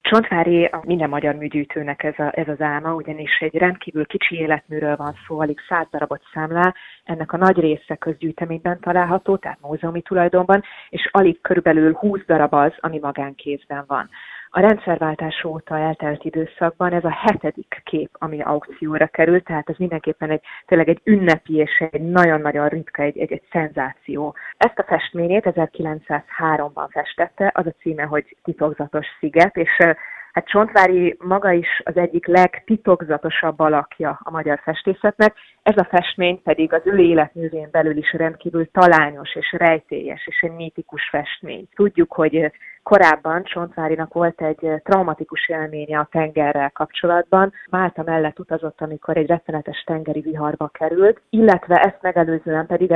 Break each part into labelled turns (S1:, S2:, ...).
S1: Csontváry minden magyar műgyűjtőnek ez az álma, ugyanis egy rendkívül kicsi életműről van szó, alig 100 darabot számlál, ennek a nagy része közgyűjteményben található, tehát múzeumi tulajdonban, és alig körülbelül 20 darab az, ami magánkézben van. A rendszerváltás óta eltelt időszakban ez a 7. kép, ami aukcióra került, tehát ez mindenképpen tényleg egy ünnepi és egy nagyon-nagyon ritka, egy szenzáció. Ezt a festményét 1903-ban festette, az a címe, hogy Titokzatos sziget, és hát Csontváry maga is az egyik legtitokzatosabb alakja a magyar festészetnek, ez a festmény pedig az ő életművén belül is rendkívül talányos és rejtélyes és egy mítikus festmény. Tudjuk, hogy korábban Csontvárynak volt egy traumatikus élménye a tengerrel kapcsolatban. Málta mellett utazott, amikor egy rettenetes tengeri viharba került, illetve ezt megelőzően pedig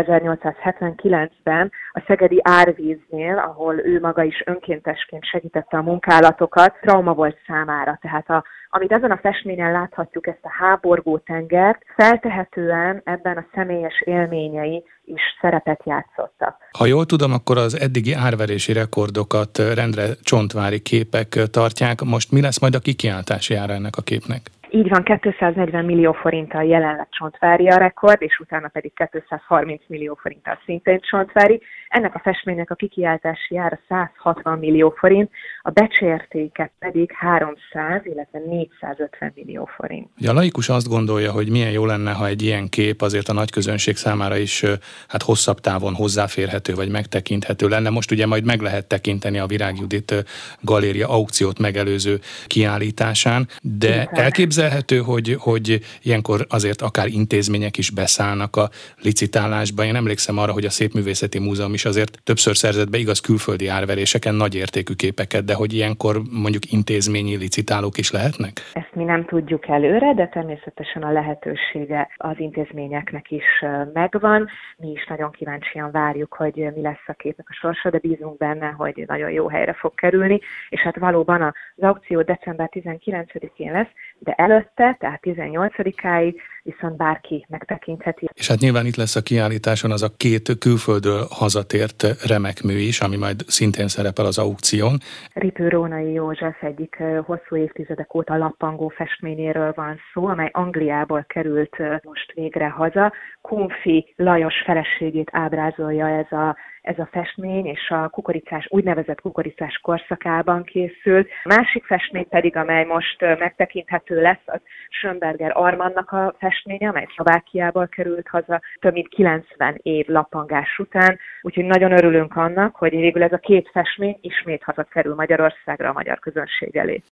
S1: 1879-ben a szegedi árvíznél, ahol ő maga is önkéntesként segítette a munkálatokat, trauma volt számára. Tehát amit ezen a festményen láthatjuk, ezt a háborgó tengert, feltehetően ebben a személyes élményei is szerepet játszottak.
S2: Ha jól tudom, akkor az eddigi árverési rekordokat rendre Csontváry képek tartják. Most mi lesz majd a kikiáltási ára ennek a képnek?
S1: Így van, 240 millió forinttal jelenleg Csontváry a rekord, és utána pedig 230 millió forinttal szintén Csontváry. Ennek a festménynek a kikiáltási ára 160 millió forint, a becsértéke pedig 300, illetve 450 millió forint.
S2: A laikus azt gondolja, hogy milyen jó lenne, ha egy ilyen kép azért a nagy közönség számára is hosszabb távon hozzáférhető vagy megtekinthető lenne. Most ugye majd meg lehet tekinteni a Virág Judit galéria aukciót megelőző kiállításán, de elképzelhető, hogy ilyenkor azért akár intézmények is beszállnak a licitálásba. Én emlékszem arra, hogy a Szépművészeti Múzeum is azért többször szerzett be, igaz, külföldi árveréseken nagy értékű képeket, de hogy ilyenkor mondjuk intézményi licitálók is lehetnek?
S1: Ezt mi nem tudjuk előre, de természetesen a lehetősége az intézményeknek is megvan. Mi is nagyon kíváncsian várjuk, hogy mi lesz a képnek a sorsa, de bízunk benne, hogy nagyon jó helyre fog kerülni, és hát valóban az aukció december 19-én lesz, de előtte, tehát 18-áig viszont bárki megtekintheti.
S2: És hát nyilván itt lesz a kiállításon az a 2 külföldről hazatért remek mű is, ami majd szintén szerepel az aukción.
S1: Ripő Rónai József egyik hosszú évtizedek óta lappangó festményéről van szó, amely Angliából került most végre haza. Kunfi Lajos feleségét ábrázolja ez a festmény, és a úgynevezett kukoricás korszakában készült. A másik festmény pedig, amely most megtekinthető lesz, az Schönberger Armandnak a festménye, amely Szlovákiából került haza több mint 90 év lappangás után. Úgyhogy nagyon örülünk annak, hogy végül ez a 2 festmény ismét hazakerül Magyarországra a magyar közönség elé.